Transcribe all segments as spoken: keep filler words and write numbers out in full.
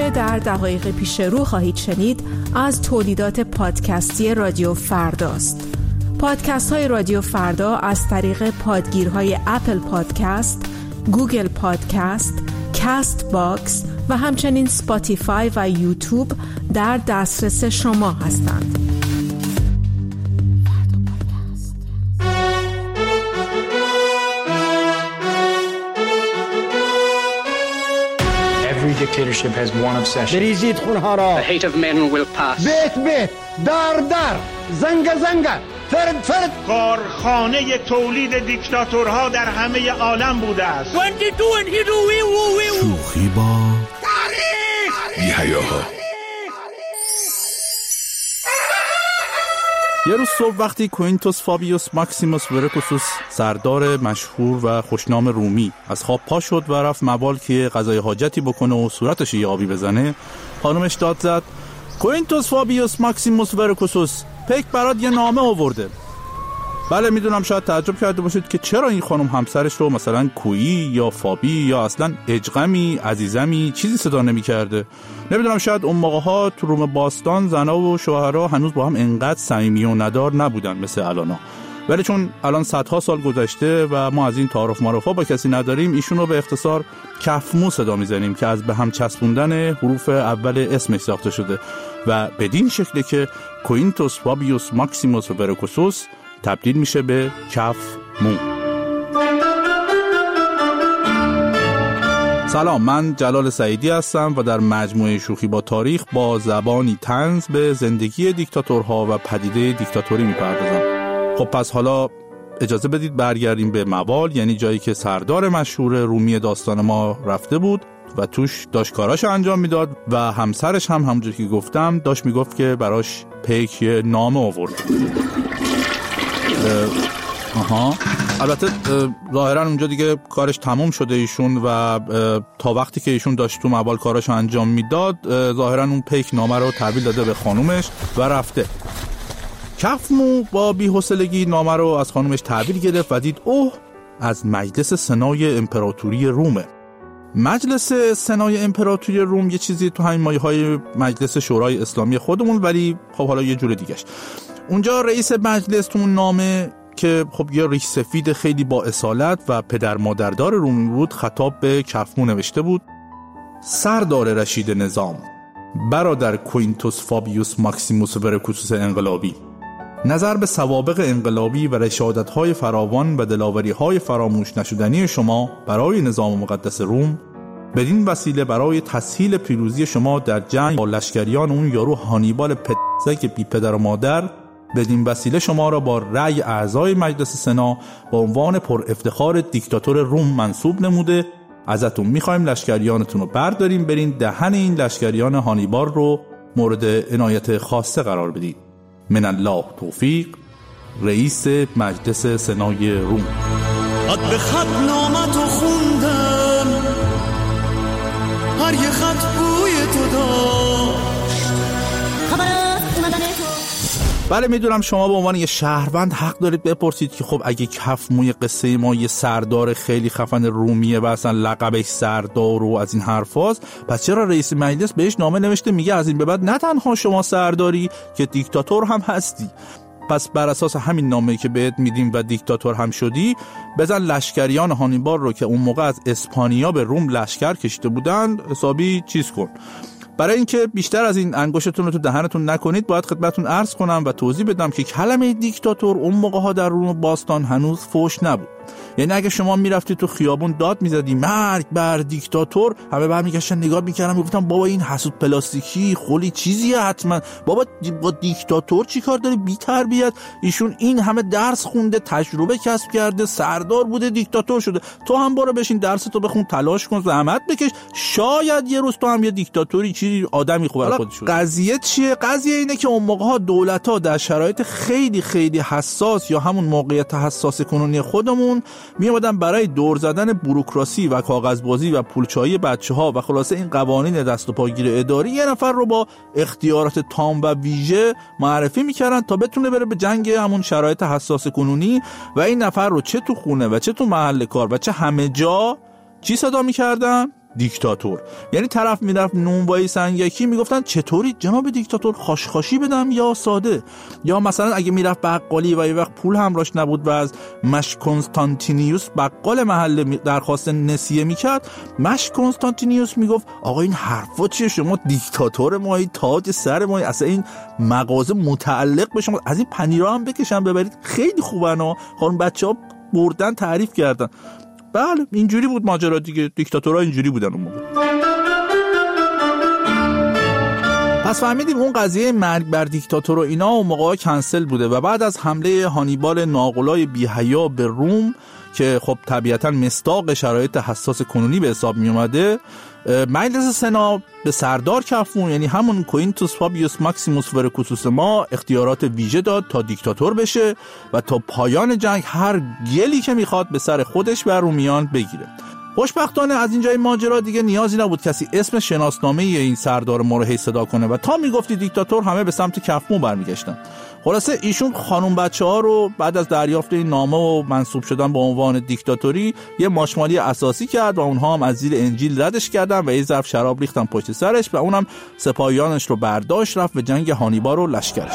آنچه در دقایق پیش رو خواهید شنید از تولیدات پادکستی رادیو فرداست. پادکست های رادیو فردا از طریق پادگیرهای اپل پادکست، گوگل پادکست، کاست باکس و همچنین سپاتیفای و یوتیوب در دسترس شما هستند. Every dictatorship has one obsession. بریزید خونها را. The hate of men will pass. بیت بیت، در در، زنگ زنگ، فرد فرد. کارخانه تولید دیکتاتورها در همه عالم بوده است. شوخی با تاریخ بی‌حیاها. یه روز صبح وقتی کوینتوس فابیوس ماکسیموس ورکوسوس، سردار مشهور و خوشنام رومی، از خواب پا شد و رفت مبال که غذای حاجتی بکنه و صورتش یه آبی بزنه، خانومش داد زد: کوینتوس فابیوس ماکسیموس ورکوسوس، پیک برات یه نامه آورده. بله میدونم شاید تعجب کرده باشید که چرا این خانم همسرش رو مثلا کویی یا فابی یا اصلا اجغمی، عزیزمی چیزی صدا نمی کرده. نمیدونم شاید اون موقع ها تو روم باستان زنا و شوهرها هنوز با هم انقدر صمیمی و ندار نبودن مثل الانا، ولی چون الان صدها سال گذشته و ما از این تعارف معرفا با کسی نداریم، ایشون رو به اختصار کفمو صدا میزنیم که از به هم چسبوندن حروف اول اسمش ساخته شده و بدین شکلی که کوینتوس فابیوس ماکسیموس ورکوسوس تبدیل میشه به کف مو. سلام، من جلال سعیدی هستم و در مجموعه شوخی با تاریخ با زبانی طنز به زندگی دیکتاتورها و پدیده دیکتاتوری میپردازم. خب پس حالا اجازه بدید برگردیم به موال، یعنی جایی که سردار مشهور رومی داستان ما رفته بود و توش داشت کاراش انجام میداد و همسرش هم همونجوری که گفتم داشت میگفت که براش پیک یه نامه آورد. آها البته ظاهرا اونجا دیگه کارش تموم شده ایشون و تا وقتی که ایشون داشت تو موال کاراشو انجام میداد ظاهرا اون پیک نامه رو تحویل داده به خانومش و رفته. کفمو با بی‌حوصلگی نامه رو از خانومش تحویل گرفت و دید اوه از مجلس سنای امپراتوری رومه. مجلس سنای امپراتوری روم یه چیزی تو همین مایه‌های مجلس شورای اسلامی خودمون، ولی خب حالا یه جور دیگه‌اش. اونجا رئیس مجلس تو اون نامه که خب یه ریش سفید خیلی با اصالت و پدر مادردار رومی بود خطاب به کفمو نوشته بود: سردار رشید نظام، برادر کوینتوس فابیوس ماکسیموس ورکوسوس انقلابی، نظر به سوابق انقلابی و رشادت‌های فراوان و دلاوری‌های فراموش نشدنی شما برای نظام مقدس روم، بدین وسیله برای تسهیل پیروزی شما در جنگ با لشکریان اون یارو هانیبال پدسک بی پدر و مادر، بدین وسیله شما را با رأی اعضای مجلس سنا به عنوان پر افتخار دیکتاتور روم منصوب نموده. ازتون میخوایم لشکریانتون رو برداریم برین دهن این لشکریان هانیبال رو مورد عنایت خاصه قرار بدید. من الله توفیق، رئیس مجلس سنای روم. خط به خط نامتو خوندم، هر یه خط بوی تو داشت، خبر اومدن تو. بله میدونم شما به عنوان یه شهروند حق دارید بپرسید که خب اگه کفموی قصه ما یه سردار خیلی خفن رومیه و اصلا لقبش سردار و از این حرفاست، پس چرا رئیس مجلس بهش نامه نوشته میگه از این به بعد نه تنها شما سرداری که دیکتاتور هم هستی؟ پس بر اساس همین نامه‌ای که بهت میدیم و دیکتاتور هم شدی، بزن لشکریان هانیبال رو که اون موقع از اسپانیا به روم لشکر کشیده بودند حسابی چیز کن. برای اینکه بیشتر از این انگشتتون رو تو دهنتون نکنید باید خدمتتون عرض کنم و توضیح بدم که کلمه دیکتاتور اون موقع ها در روم باستان هنوز فوش نبود. یعنی اگه شما میرفتی تو خیابون داد میزدی مرگ بر دیکتاتور، همه برمیگشتن نگاه میکردن میگفتن بابا این حسود پلاستیکی خلی چیزیه حتما، بابا با دیکتاتور چی کار داری، بی تربیت. ایشون این همه درس خونده، تجربه کسب کرده، سردار بوده، دیکتاتور شده. تو هم برو بشین درستو بخون، تلاش کن، زحمت بکش، شاید یه روز تو هم یه دیکتاتوری چیزی آدمی خوبه خودش شد. قضیه چیه؟ قضیه اینه که اون موقع ها دولت ها در شرایط خیلی خیلی حساس یا همون موقعیت حساس کنونی خودمون می اومدن برای دور زدن بوروکراسی و کاغذبازی و پولچایی بچه‌ها و خلاصه این قوانین دست و پاگیر اداری یه نفر رو با اختیارات تام و ویژه معرفی میکردن تا بتونه بره به جنگ همون شرایط حساس کنونی و این نفر رو چه تو خونه و چه تو محل کار و چه همه جا چی صدا میکردن؟ دیکتاتور. یعنی طرف میرفت نونوایی سنگکی میگفتن چطوری جناب دیکتاتور، خاشخاشی بدم یا ساده؟ یا مثلا اگه میرفت بقالی و یه وقت پول همراش نبود و از مش کنستانتینیوس بقال محله درخواست نسیه میکرد، مش کنستانتینیوس میگفت آقا این حرفا چیه؟ شما دیکتاتور مایی، تاج سر مایی، اصلا این مغازه متعلق به شما، از این پنیرا هم بکشن ببرید، خیلی خوبن ها. خانم بچه‌ها بردن تعریف کردن. بله اینجوری بود ماجرا دیگه، دیکتاتورها اینجوری بودن اون موقع. پس فهمیدیم اون قضیه مرگ بر دیکتاتور و اینا اون موقع کنسل بوده و بعد از حمله هانیبال ناقلای بی‌حیا به روم که خب طبیعتاً مصداق شرایط حساس کنونی به حساب می اومده، مجلس سنا به سردار کفمون یعنی همون کوینتوس فابیوس ماکسیموس ورکوسوس ما اختیارات ویژه داد تا دیکتاتور بشه و تا پایان جنگ هر گلی که میخواد به سر خودش و رومیان بگیره. خوشبختانه از اینجای ماجرا دیگه نیازی نبود کسی اسم شناسنامه این سردار ما رو هی صدا کنه و تا میگفتی دیکتاتور همه به سمت کفمون برمیگشتن. خلاصه ایشون خانم بچه ها رو بعد از دریافت این نامه و منصوب شدن به عنوان دیکتاتوری یه ماشمالی اساسی کرد و اونها هم از زیر انجیل ردش کردن و یه ظرف شراب ریختن پشت سرش و اونم سپاهیانش رو برداشت رفت به جنگ هانیبال و لشکرش.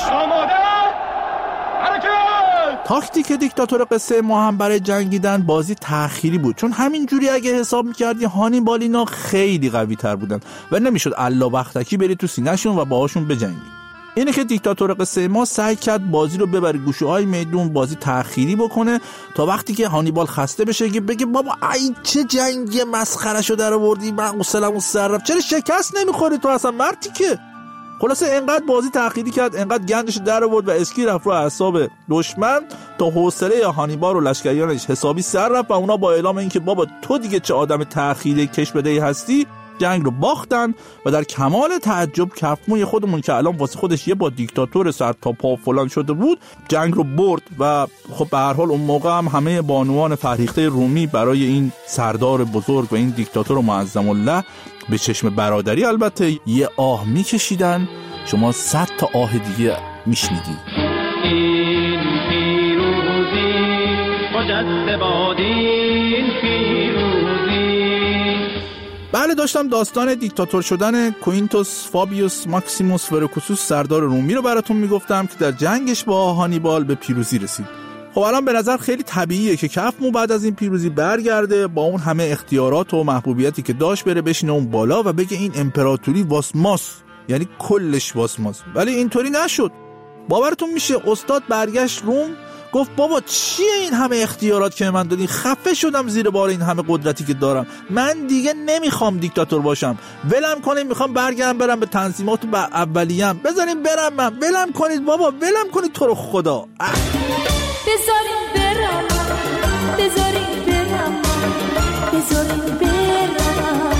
تاکتیک دیکتاتور قصه ما هم برای جنگیدن بازی تأخیری بود، چون همین جوری اگه حساب می‌کردی هانیبالینا خیلی قوی تر بودن و نمیشد الا وقتکی بری تو سینه‌شون و باهاشون بجنگی. اینه که دیکتاتور قصه ما سعی کرد بازی رو ببره گوشه‌های میدون، بازی تأخیری بکنه تا وقتی که هانیبال خسته بشه که بگه بابا ای چه جنگ مسخره‌شو در آوردی، من حوصله‌مو سر رفت، چرا شکست نمی‌خوری تو اصلا مردی که. خلاصه انقدر بازی تأخیری کرد، انقدر گندش در آورد و اسکی رفت رو اعصاب دشمن تا حوصله هانیبال و لشکریانش حسابی سر رفت و اونا با اعلام اینکه بابا تو دیگه چه آدم تأخیری کش بدهی هستی جنگ رو باختن و در کمال تعجب کفموی خودمون که الان واسه خودش یه با دیکتاتور سر تا پا فلان شده بود جنگ رو برد و خب به هر حال اون موقع هم همه بانوان فرهیخته رومی برای این سردار بزرگ و این دیکتاتور معظم الله به چشم برادری البته یه آه میکشیدن. شما صد تا آه دیگه میشنیدی. این پیروزی مجد بادین پیروزی. بله داشتم داستان دیکتاتور شدن کوینتوس فابیوس ماکسیموس ورکوسوس سردار رومی رو براتون میگفتم که در جنگش با هانیبال به پیروزی رسید. خب الان به نظر خیلی طبیعیه که کفمو بعد از این پیروزی برگرده با اون همه اختیارات و محبوبیتی که داشت بره بشینه اون بالا و بگه این امپراتوری واسماس، یعنی کلش واسماس. ولی اینطوری نشد. باورتون میشه استاد برگشت روم گفت بابا چیه این همه اختیارات که من دادین؟ خفه شدم زیر بار این همه قدرتی که دارم، من دیگه نمیخوام دیکتاتور باشم، ولم کنید، میخوام برگردم برم به تنظیمات و اولیم، بذارین برم من، ولم کنید بابا، ولم کنید تو رو خدا، بذارین برم، بذارین برم، بذارین برم،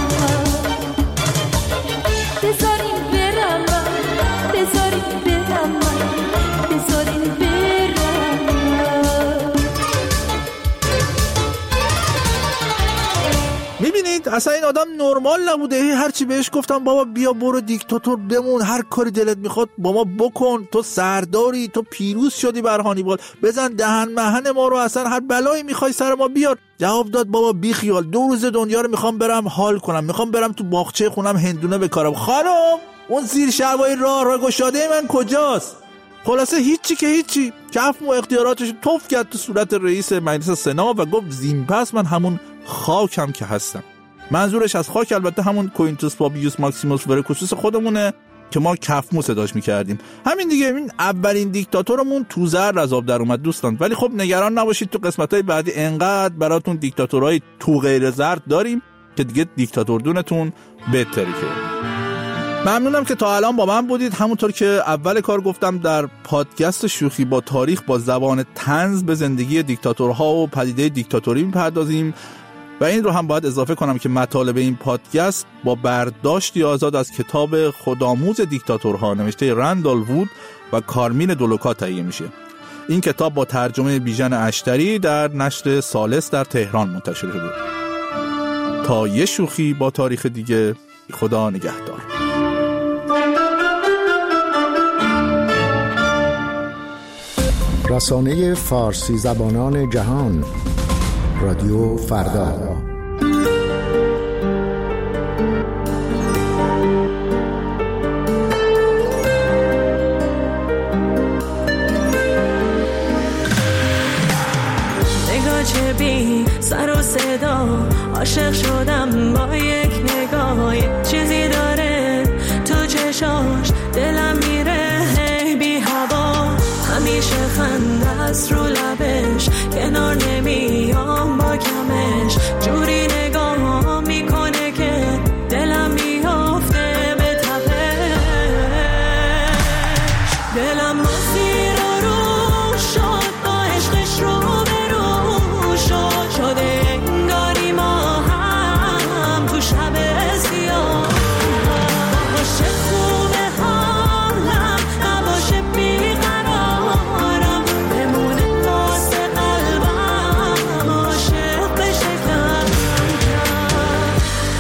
بذارین برم، بذارین برم، بذارین برم. میبینید اصلا این آدم نرمال نبوده. هرچی بهش گفتم بابا بیا برو دیکتاتور بمون، هر کاری دلت میخواد با ما بکن، تو سرداری، تو پیروز شدی بر هانیبال، بزن دهن مهن ما رو، اصلا هر بلایی میخوای سر ما بیار. جواب داد بابا بی خیال، دو روز دنیا رو میخوام برم حال کنم، میخوام برم تو باغچه خونم هندونه بکارم. خانم اون زیر شلوای راه را گشاده من کجاست؟ خلاصه هیچی که هیچی، کفم و اختیاراتش توف کرد تو صورت رئیس مجلس سنا و گفت زین پس من همون خاکم که هستم. منظورش از خاک البته همون کوینتوس فابیوس ماکسیموس ورکوسوس خودمونه که ما کفمو صداش میکردیم. همین دیگه، این اولین دیکتاتورمون تو زر از آب در اومد دوستان. ولی خب نگران نباشید، تو قسمت‌های بعدی انقدر براتون دیکتاتورهای تو غیر زرد داریم که دیگه دیکتاتور دونتون بهتری که. ممنونم که تا الان با من بودید. همونطور که اول کار گفتم در پادکست شوخی با تاریخ با زبان طنز به زندگی دیکتاتورها و پدیده دیکتاتوری میپردازیم و این رو هم باید اضافه کنم که مطالب این پادکست با برداشتی آزاد از کتاب خودآموز دیکتاتورها نوشته رندال وود و کارمین دولوکا تهیه میشه. این کتاب با ترجمه بیژن اشتری در نشر سالس در تهران منتشر شده. تا یه شوخی با تاریخ دیگه، خدا نگهدار. رسانه فارسی زبانان جهان، رادیو فردا. بی سر و صدا عاشق شدم با یک نگاه. چیزی داره تو چشاش دلم میره بی هوا. همیشه خنده است رو لبش کنار نمیام با کمش. جوری نگاه میکنه که دلم میافته به تپش. دلم مسیر رو شد با عشقش رو به رو شد. شده انگاری ما هم تو شب سیاه. باشه خوبه حالم نباشه بیقرارم. بمونه واسه قلبم عاشق بشه کم کم.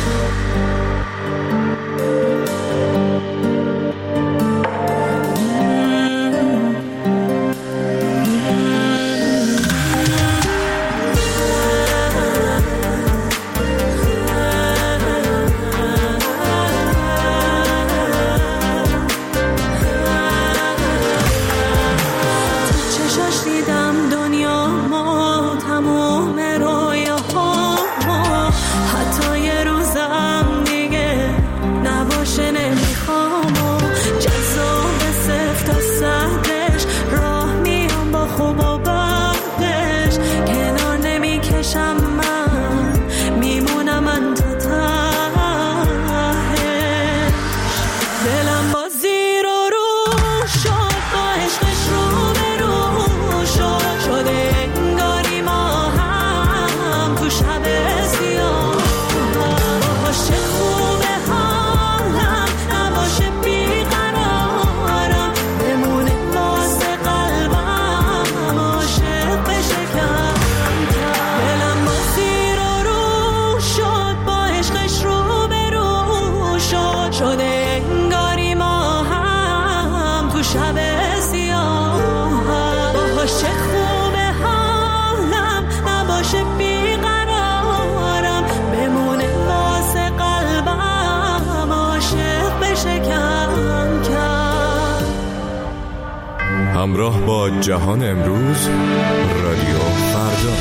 همراه با جهان امروز، رادیو فردا.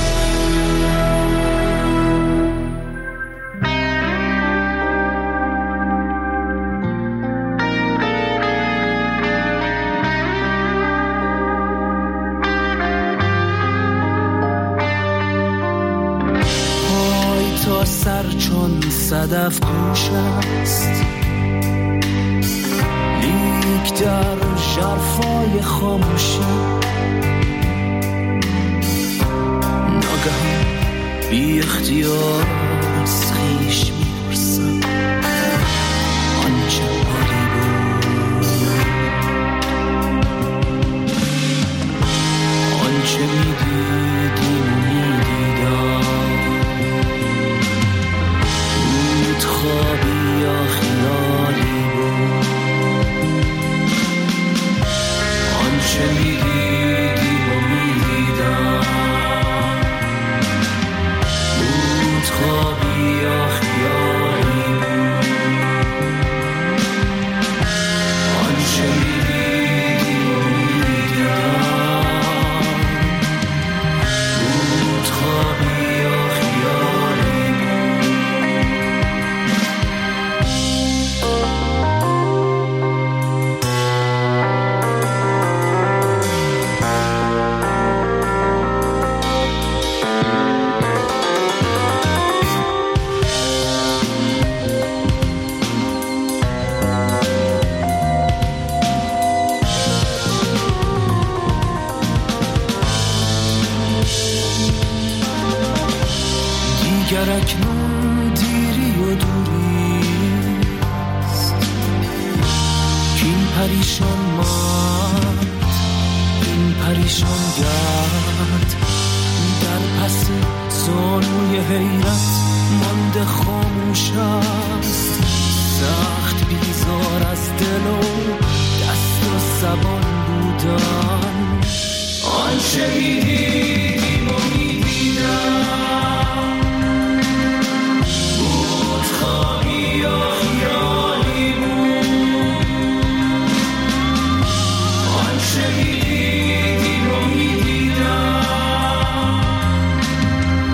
پای تا سر چون صدف گوش است، لیک در ژرفای خاموشی ناگهان بی اختیار از خویش میپرسم آنچه عالی بود، آنچه میدیدیم و میدیدم بود خوابی یا خیالی بود، آنچه میدیدیم و میدیدم بود خوابی یا خیالی بود، آنچه میدیدیم و میدیدم بود خوابی یا خیالی بود. دیگر اکنون دیری و دوریست، کین پریشان ماند این پریشان گرد، در پس زانوی حیرت مانده خاموش است، سخت بیزار از دل و دست و زبان بودن، آنچه میدیدیم و میدیدم خوابی یا خیالی بود، آنچه میدیدیم و میدیدم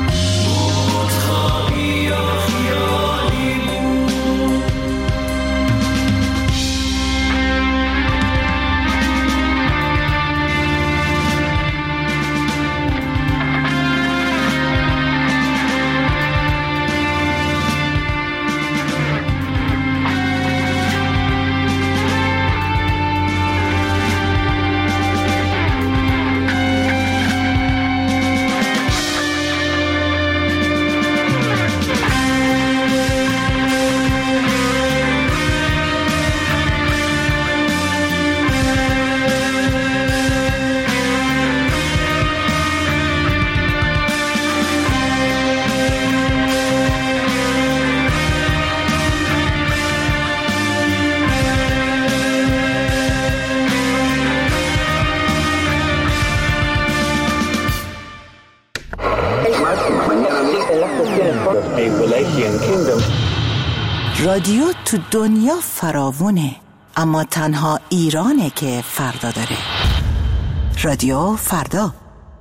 رادیو تو دنیا فراوونه، اما تنها ایرانه که فردا داره. رادیو فردا.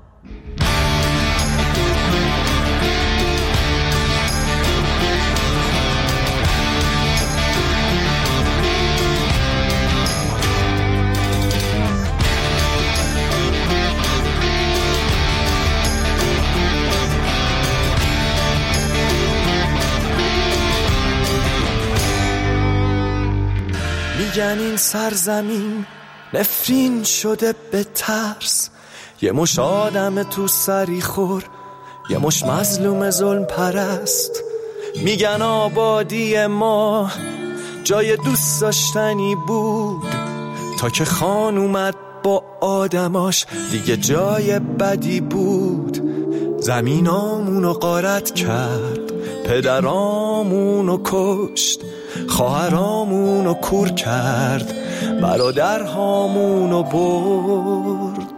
میگن این سرزمین نفرین شده به ترس، یه مش آدم تو سری خور، یه مش مظلوم ظلم پرست. میگن آبادی ما جای دوست داشتنی بود، تا که خان اومد با آدماش دیگه جای بدی بود. زمینامونو غارت کرد، پدرامونو کشت، خواهرامونو کور کرد، برادرهامونو برد.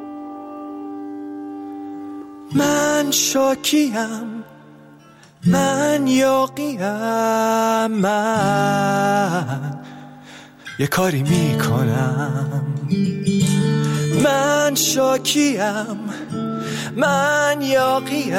من شاکیم، من یاقیم، من یه کاری میکنم. من شاکیم، من یاقیم،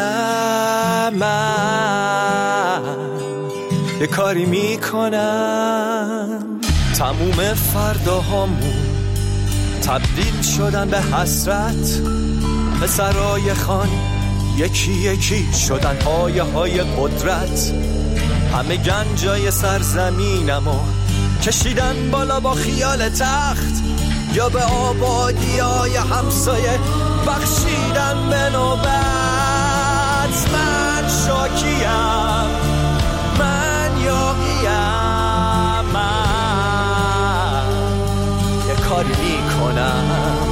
من یه کاری میکنم. تموم فرداهامون تبدیل شدن به حسرت، پسرای خان یکی یکی شدن پایه های قدرت. همه گنجای سرزمینمو کشیدن بالا با خیال تخت، یا به آبادی های همسایه بخشیدن به نوبت. من شاکیم، من یاقیم، من یه کاری میکنم.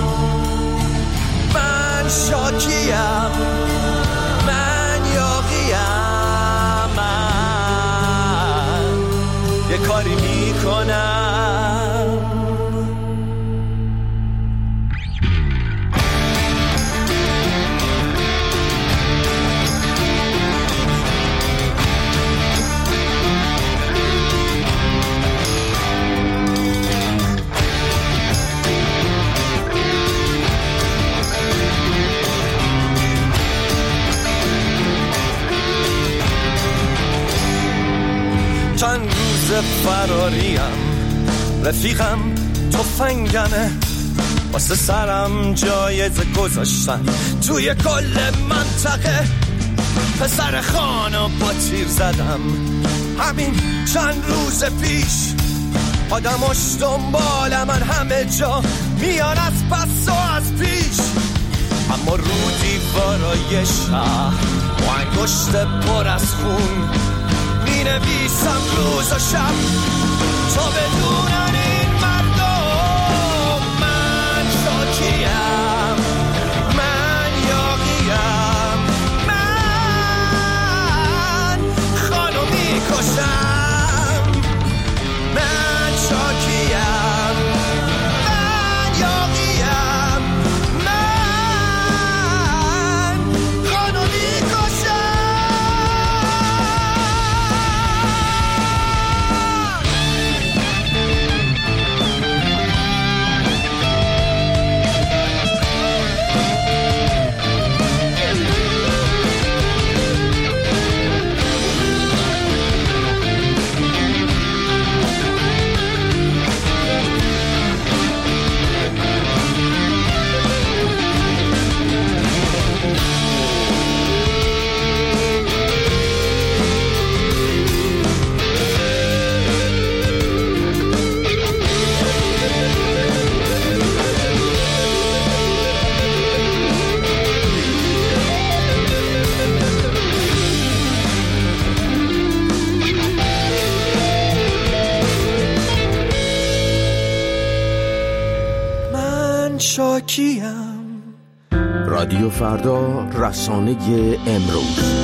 من شاکیم، من یاقیم، من یه کاری میکنم. چند روز فراریم، رفیقم تفنگمه، واسه سرم جایزه گذاشتن توی کل منطقه. پسر خانو با تیر زدم همین چند روز پیش، آدماش دنبال من همه جا میان از پس و از پیش. اما رو دیوارای شهر با انگشت پر از خون می نویسم روز و شب تا بدونن این مردم. من شاکیم، من یاقیم، من خانو می کشم. من شاکیم، من یاقیم، من خانو می کشم. شاکیم. رادیو فردا، رسانه امروز.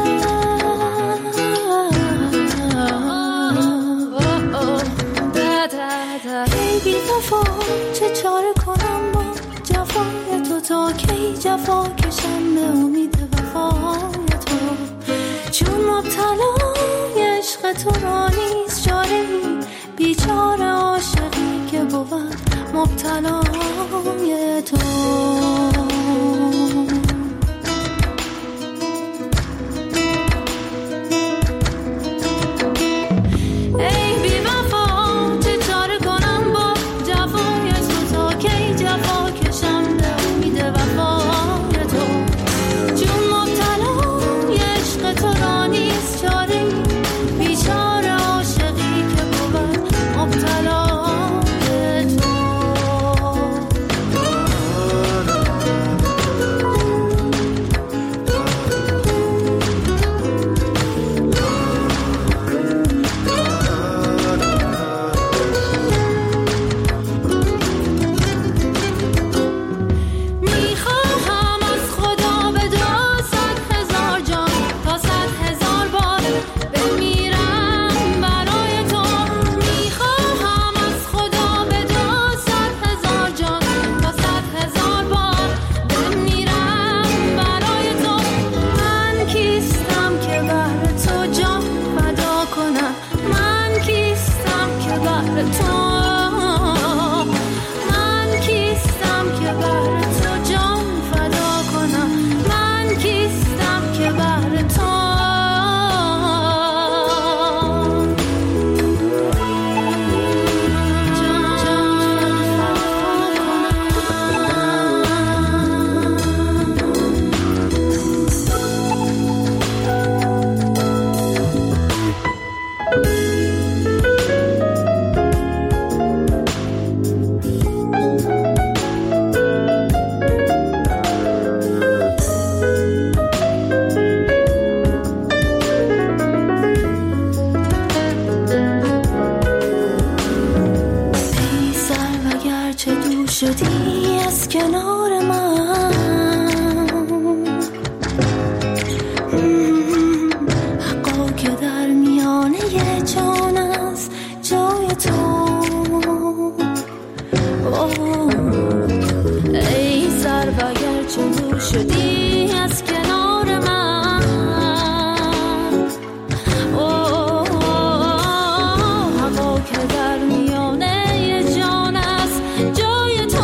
da da سوزا کی جفا کشم به امید وفای تو، چون مبتلای عشق تو را نیست چاره‌ای، بیچاره عاشقی که بود مبتلای تو. شدی از کنار من، حقا که در میانه جان است جای تو. ای سر و گرچه دور شدی از کنار من، حقا که در میانه جان است جای تو.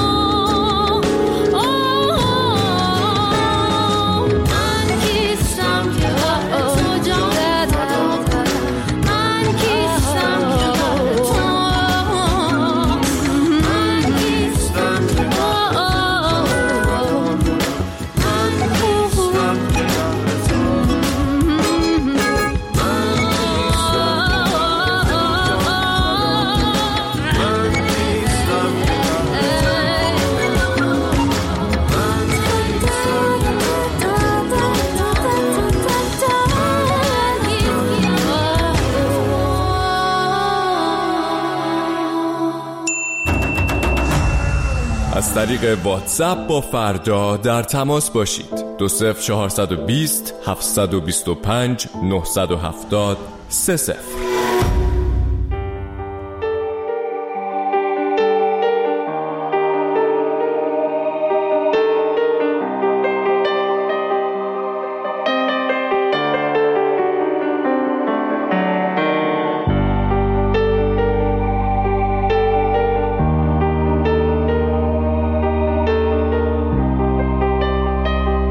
از طریق واتساپ با فردا در تماس باشید. دو صفر چهارصد و بیست هفتصد و بیست و پنج نهصد و هفتاد سه صفر.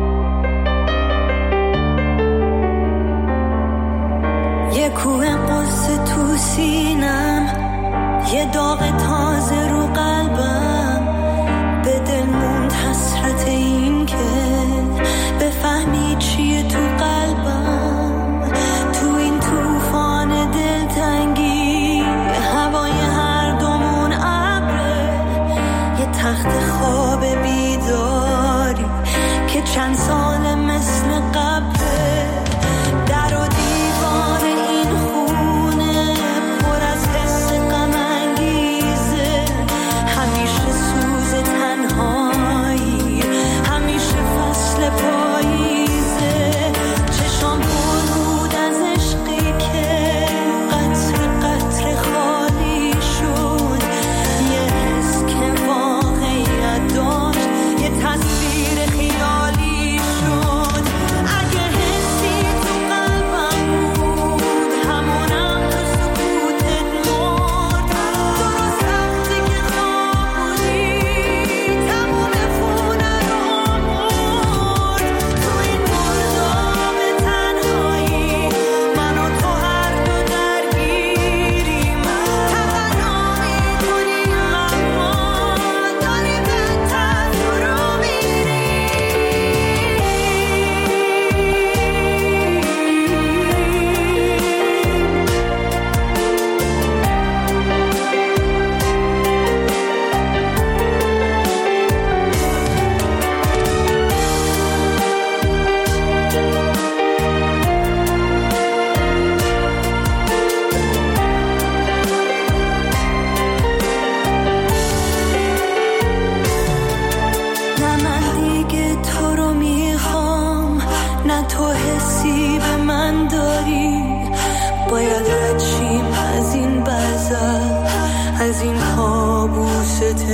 کوه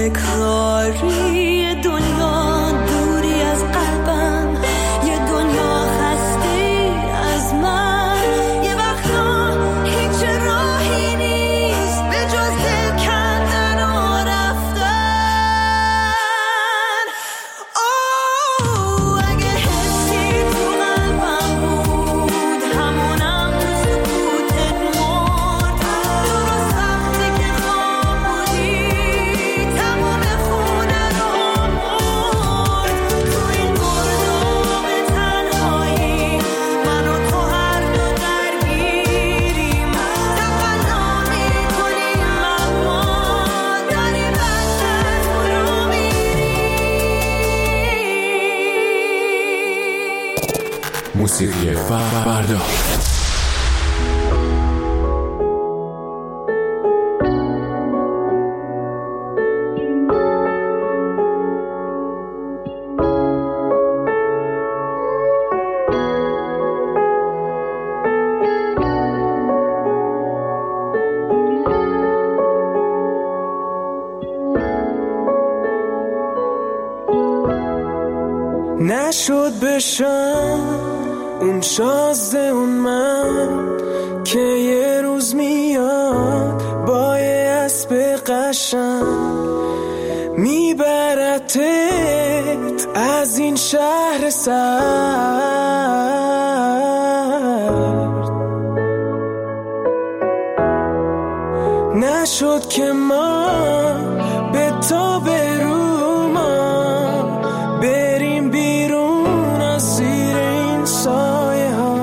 بکاری دنیا دوری از قلبم، یه دنیا خسته از من. یه وقتا هیچ راهی نیست به جز دل کندن و رفتن. اوه اگه حسی تو قلبم بود همونم تو سکوتت مرد. درست وقتی که خواب بودی تمام خونه رو مرد. تو این گرداب تنهایی من و تو هر دو درگیریم. تقلا میکنیم اما داریم بدتر فرو میریم. موسیقی فردا. نشد بشم اون شازده اون من که یه روز میاد با یه اسب قشنگ میبرتت از این شهر سرد. نشد که ما به تا بروما بریم بیرون از زیر این سایه ها.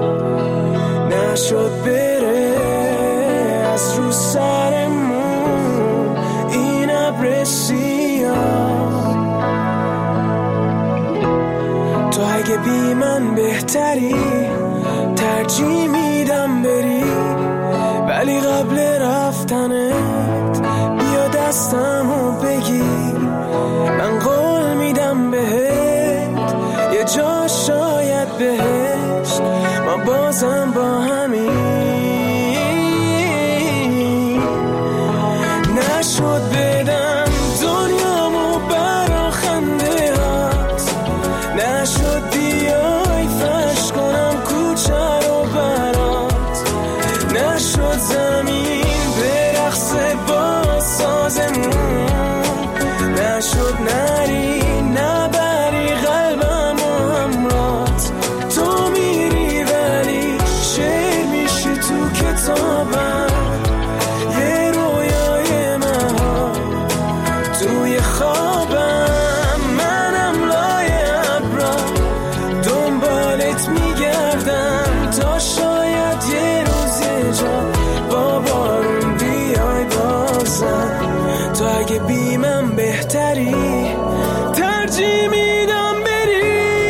نشد بره از رو سرمون این ابر سیاه. تو اگه بی من بهتری ترجیح میدم بری، ولی قبل رفتنت بیا دستمو بگیر. من قول میدم بهت یه جا شاید بهشت ما بازم با همین. نشد بدم دنیامو برا خنده هات، نشد بیای فش کنم کوچه رو برات، نشد زمین برقصه با سازمون، نشد نری نبری قلبم و همرات. تو میری ولی شعر میشی تو کتابم، یه رویای مها توی خوابم. منم لای ابرا دنبالت میگردم تا شاید یه روز یه جا با بارون بیای بازم. تو اگه بی من بهتری ترجیح میدم بری.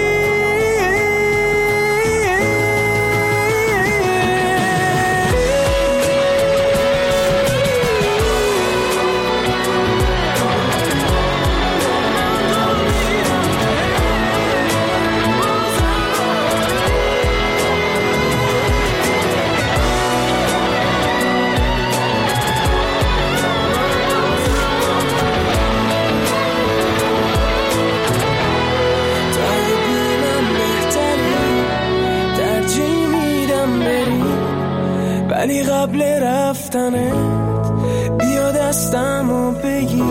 ولی قبل رفتنت بیا دستمو بگیر.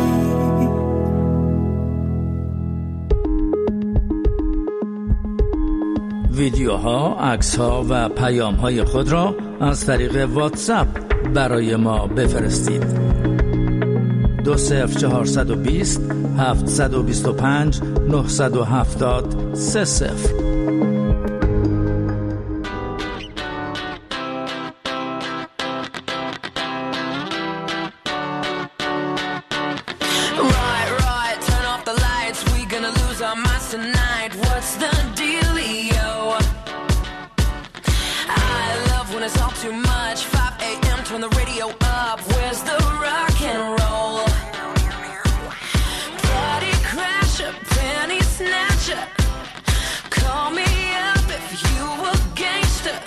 ویدیوها، عکس‌ها و پیام‌های خود را از طریق واتساپ برای ما بفرستید. دو صفر چهارصد و بیست هفتصد و بیست و پنج نهصد و هفتاد سه صفر.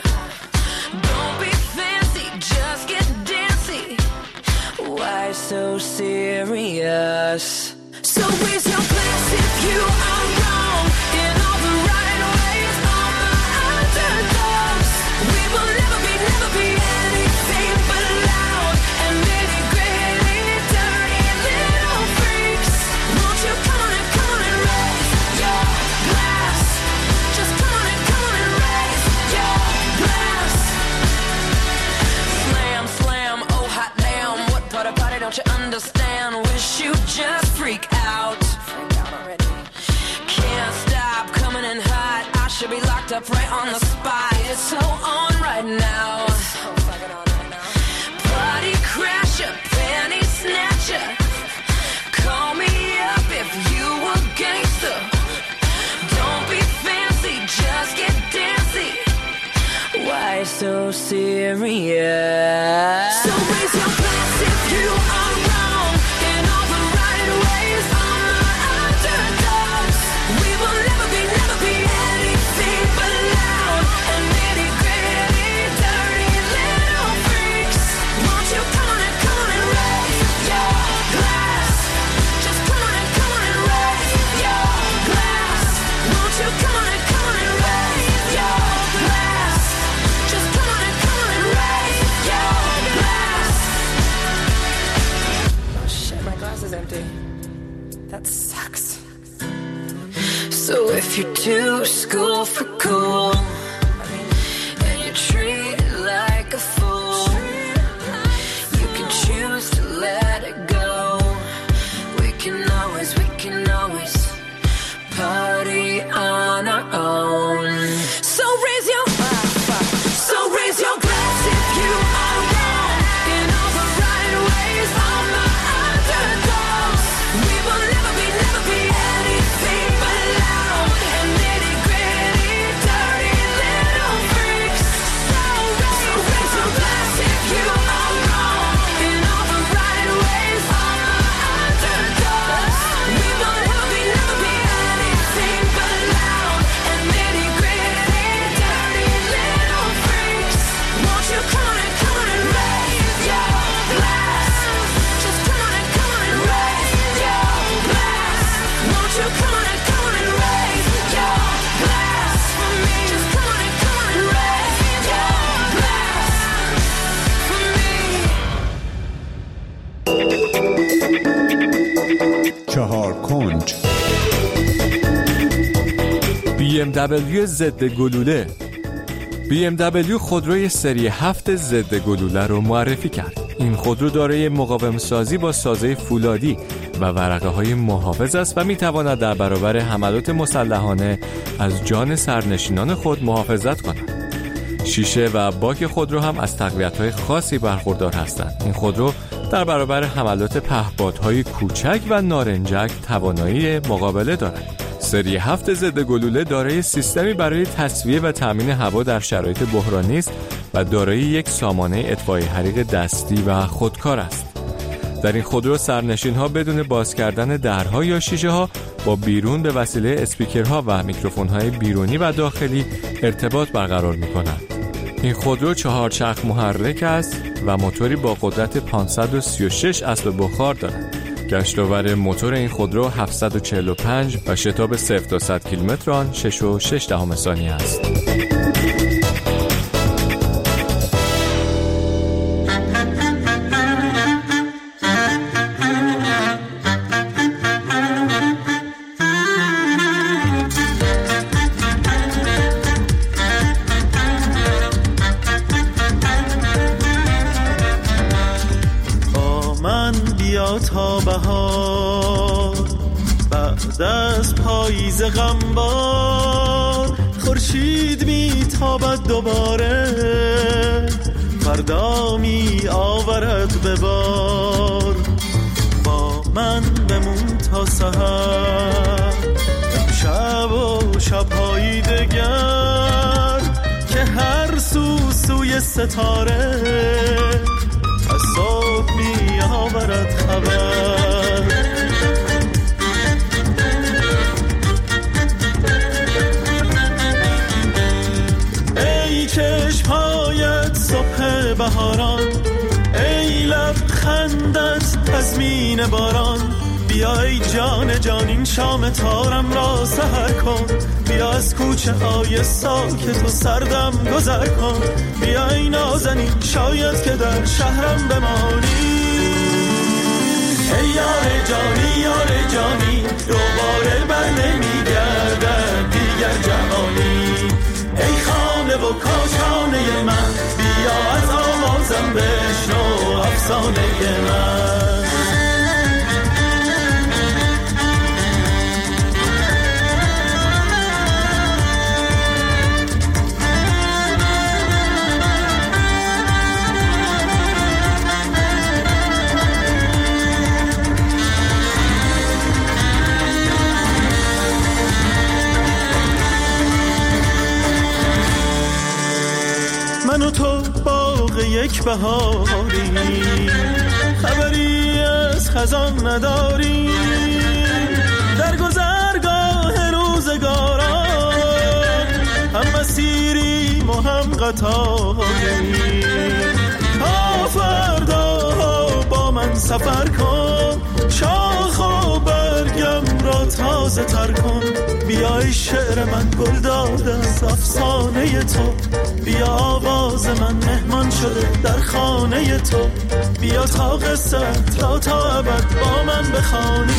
So serious. So raise your glass if you are wrong in all the right ways. All the underdogs, we will never be, never be anything but loud and nitty gritty, dirty little freaks. Won't you come on and come on and raise your glass? Just come on and come on and raise your glass. Slam, slam, oh hot damn, what part of party don't you understand? Wish you just freak out. Freak out already. Can't stop coming in hot. I should be locked up right on the spot. It's so on right now. So fucking on right now. Party crasher, penny snatcher. Call me up if you a gangster. Don't be fancy, just get dancy. Why so serious? So raise your glass if you are wrong in all the right ways. On the underdogs, we will never be, never be anything but loud and nitty gritty, dirty little freaks. Won't you come on and come on and raise your glass? Just come on and come on and raise your glass. Won't you come on and come on and raise your glass? Just come on and come on and raise your glass. Oh shit, my glass is empty. That sucks. So if you're too school for cool and you treat it like a fool, you can choose to let it go. We can always, we can always party on our own. So raise your, so raise your glass if you are wrong in all the right ways. On the underdogs, we will never be, never be anything but loud and nitty gritty, dirty little freaks. So raise, so raise your glass if you are wrong in all the right ways. On the underdogs, we will never be, never be anything but loud and nitty gritty, dirty little freaks. Won't you come on and come on and raise your glass? Just come on and come on and raise your glass. Won't you come on and come on and raise your glass for me? Just come on and come on and raise your glass for me. چهار کنج بی ام دبلیو ضد گلوله. بی ام دبلیو خودروی سری هفت ضد گلوله رو معرفی کرد. این خودرو دارای مقاوم سازی با سازه فولادی و ورقه های محافظ است و می تواند در برابر حملات مسلحانه از جان سرنشینان خود محافظت کند. شیشه و باک خودرو هم از تقویت‌های خاصی برخوردار هستند. این خودرو در برابر حملات پهپادهای کوچک و نارنجک توانایی مقابله دارد. سری هفت ضد گلوله دارای سیستمی برای تسویه و تامین هوا در شرایط بحرانی است و دارای یک سامانه اطفای حریق دستی و خودکار است. در این خودرو سرنشین‌ها بدون باز کردن درها یا شیشه‌ها با بیرون به وسیله اسپیکرها و میکروفون‌های بیرونی و داخلی ارتباط برقرار می‌کنند. این خودرو چهار چرخ محرک است و موتوری با قدرت پانصد و سی و شش اسب بخار دارد. گشتاور موتور این خودرو هفتصد و چهل و پنج و شتاب صفر تا صد کیلومتر آن شش و شش دهم ثانیه است. تا بهار بعد از پاییز غمبار خورشید میتابد دوباره فردا می آورد به بار با من بمون تا سحر شب و شب‌های دگر که هر سو سوی ستاره از صبح می آورد خبر ای چشم‌هایت صبح بهاران ای لبخندت تضمین عین باران. بیا ای جان جان این شام تارم را سحر کن. بیا از کوچه های ساکت و سردم گذر کن. بیا ای نازنین شاید که در شهرم بمانی. ای یار جانی یار جانی دوباره بر نمیگردد دیگر جهانی. ای خانه و کاشانه من بیا از آوازم بشنو افسانه من. من و تو باغ یک بهاری، خبری از خزان نداری. در گذرگاه روزگاران هم مسیریم و هم قطاری. تا فردا با من سفر کن، شاخ و برگم را تازه تر کن. بیای شعر من گل داده از افسانه تو. بیا آواز من مهمان شده در خانه تو. بیا تا قصت را تا ابد با من بخوانی.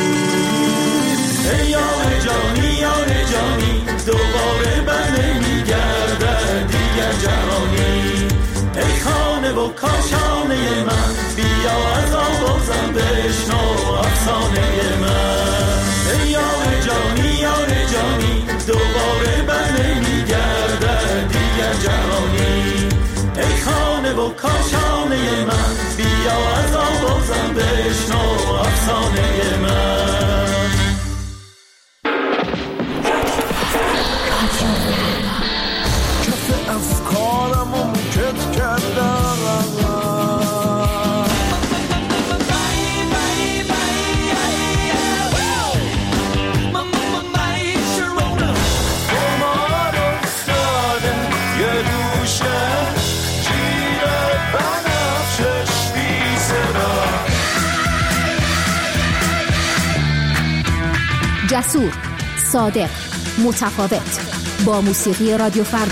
ای یار جانی یار جانی دوباره بر نمیگردد دیگر جهانی. ای خانه و کاشانه من بیا از آوازم بشنو افسانه من. ای یار جانی یار جانی دوباره بر نمیگردد دیگر جهانی. ای خانه و کاشانه من بیا از آوازم بشنو افسانه من. کف افکارم و موکت کردم. جسور، صادق، متفاوت، با موسیقی رادیو فردا.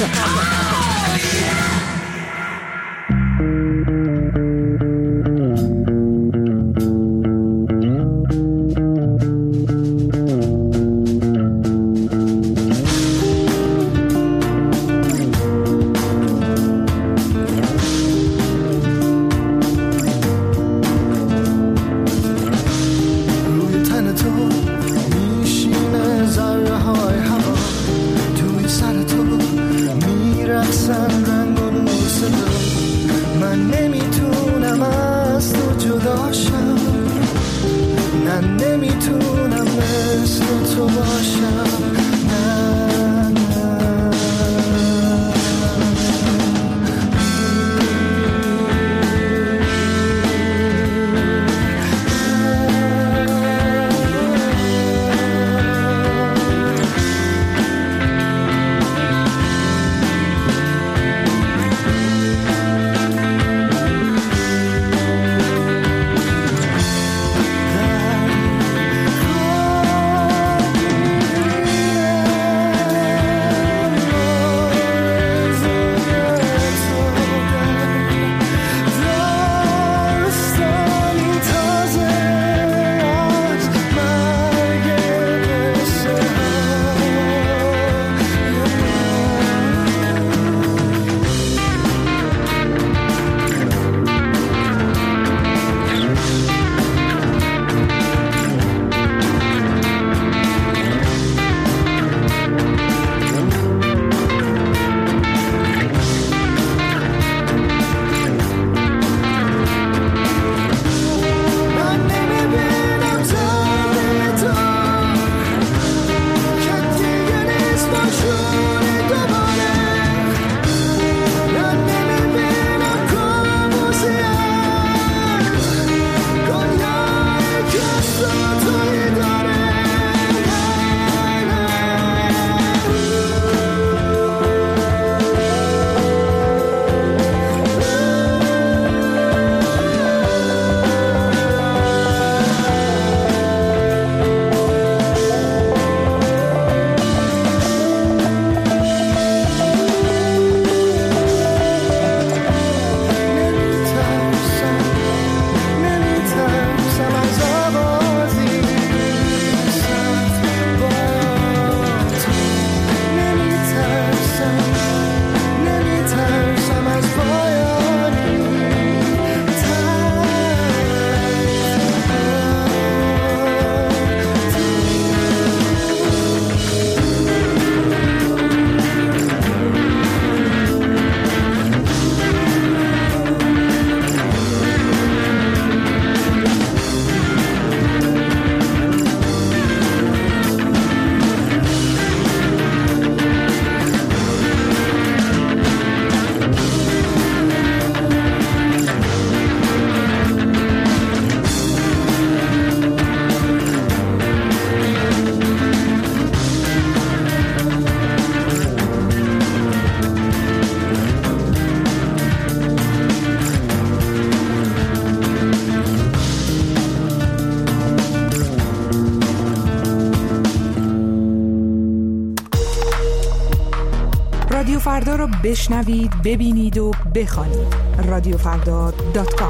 رادیو فردا رو بشنوید، ببینید و بخوانید. رادیو فردا دات کام.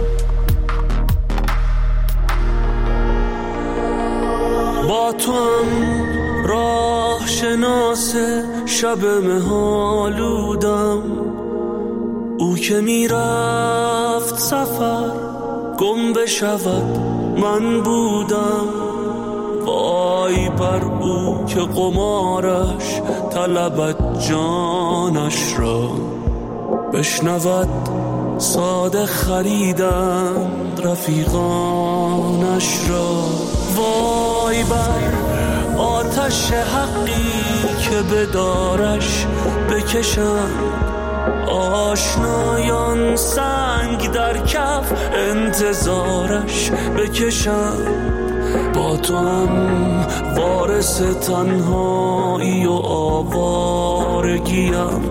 با تو هم راه شناس شب مهالودم، او که میرفت سفر گم بشود من بودم. وای بر او که قمارش طلبت جانش را، بشنود ساده خریدند رفیقانش را. وای بر آتش حقی که به دارش بکشند آشنایان، سنگ در کف انتظارش بکشند. با تو هم وارث تنهایی و آوارگیم،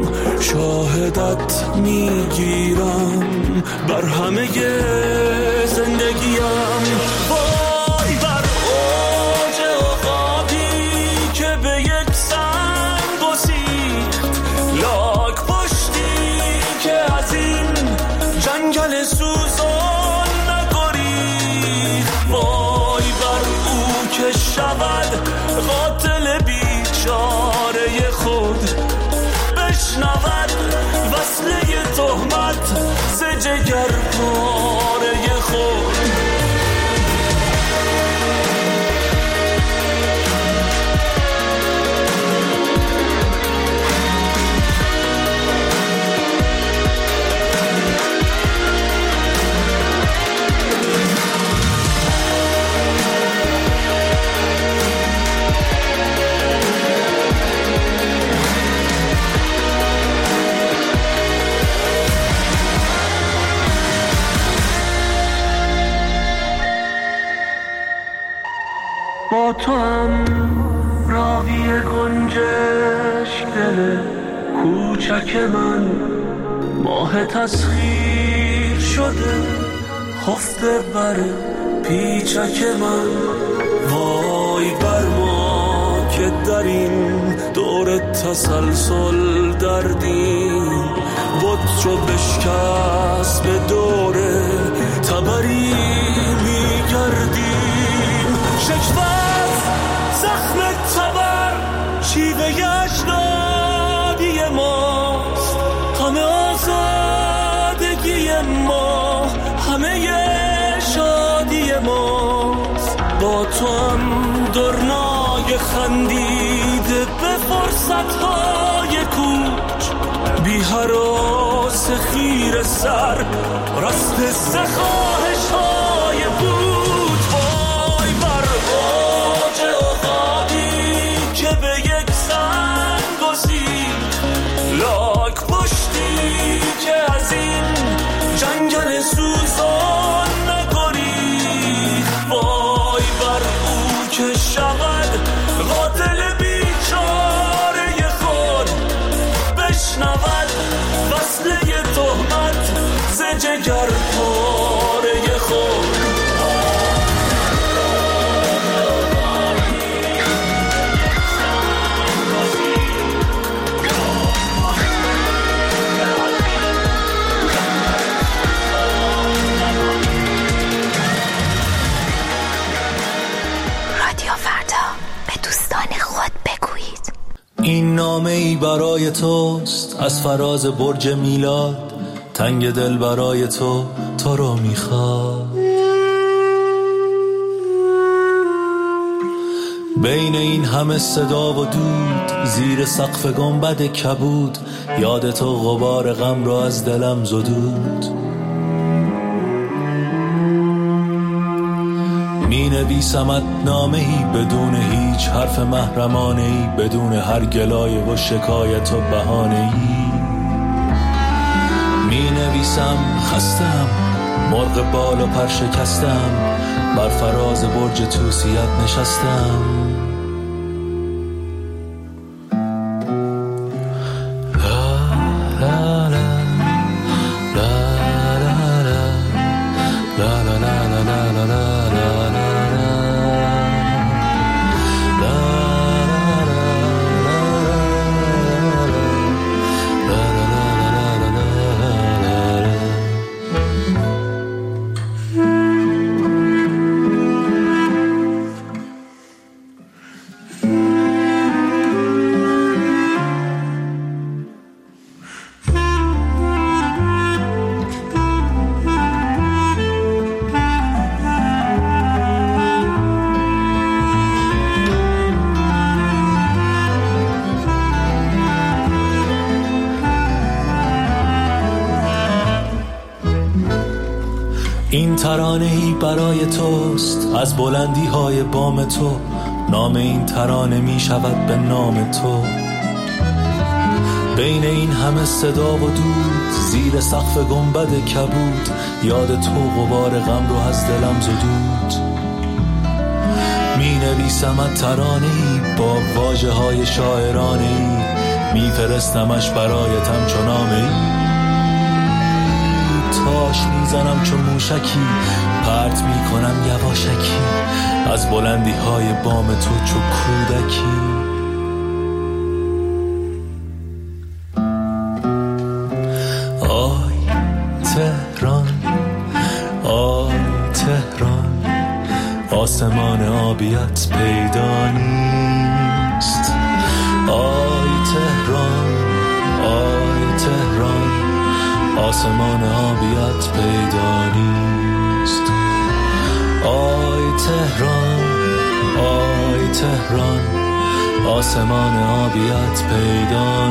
شاهدت میگیرم بر همه زندگیم. وای بر اوج عقابی که به یک سنگ گسیخت، لاک پشتی که از این جنگل سوزان نگریخت. وای بر او که شود قاتل بیچاره خود، بشنود وصله تهمت ز جگر پاره خود. با تو هم راوی گنجشک دل کوچک من، ماه تسخیر شده خفته بر پیچک من. وای بر ما که در این دور تسلسل دردیم، بط رو بشکست به دور تبری میگردیم. شکوت زخم تبر شیوه اجدادی ماست، همه آزادگی ما، همه شادی ماست. با تو هم درنای خندیده به فرصتهای کوچ، بی هراس خیر سر رست سخواهش های بود. وای بر اوج عقابی که به یک سنگ گسیخت، لاک پشتی که از این جنگل سوزان نگریخت. وای بر او که شود قاتل بیچاره خود، بشنود وصله تهمت ز جگر پاره خود. این نامه ای برای توست از فراز برج میلاد، تنگ دل برای تو تو رو میخواد. بین این همه صدا و دود، زیر سقف گنبد کبود، یاد تو غبار غم را از دلم زدود. می نویسمت نامه ای بدون هیچ حرف محرمانه ای، بدون هر گلایه و شکایت و بهانه ای. می نویسم خستم، مرغ بال و پر شکستم، بر فراز برج توسیت نشستم. ترانه‌ای برای توست از بلندی های بام تو، نام این ترانه می شود به نام تو. بین این همه صدا و دود، زیر سقف گنبد کبود، یاد تو غبار غم رو از دلم زدود. می نویسمت ترانه‌ای با واژه های شاعرانه‌ای، می فرستمش برایت همچون نامه‌ای. تاش میزنم چون موشکی، پرت میکنم یواشکی از بلندی های بام تو چو کودکی. آی تهران، آی تهران، آسمان آبیت پیدا نیست. آی تهران، آی تهران، آسمان آبیت پیدا نیست. آی تهران، آی تهران، آسمان آبیت پیدا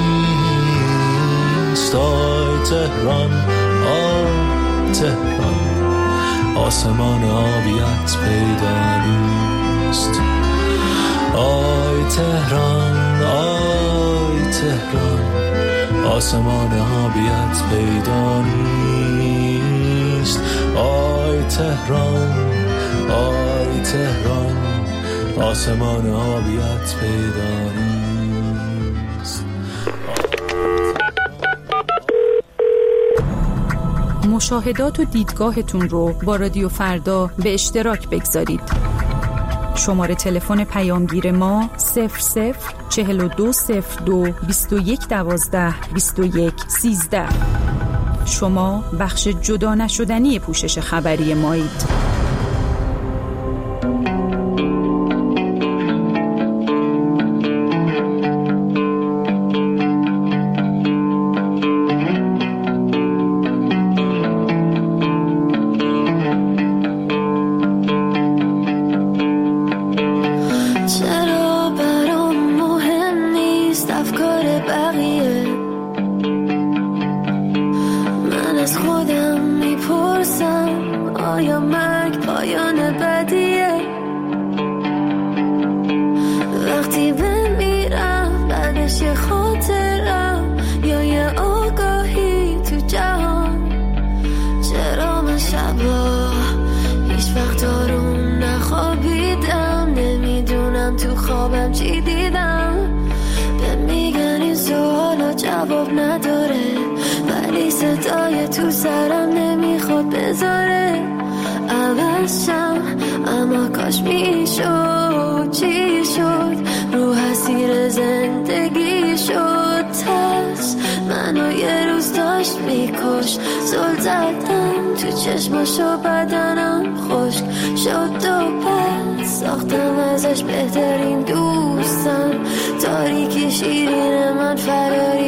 نیست. آی تهران، آی تهران، آسمان آبیت پیدا نیست. آی تهران، آی تهران، آسمان آبیت پیدا نیست. آی تهران، آی تهران، آسمان آبیت پیدا نیست. مشاهدات و دیدگاهتون رو با رادیو فردا به اشتراک بگذارید. شماره تلفن پیامگیر ما صفر صفر چهل و دو صفر دو بیست و یک دوازده بیست و یک سیزده. شما بخش جدا نشدنی پوشش خبری مایید. چشماشو بدنم خشک شد و پس ساختم ازش بهترین دوستم. تاریکی شیرین من فراری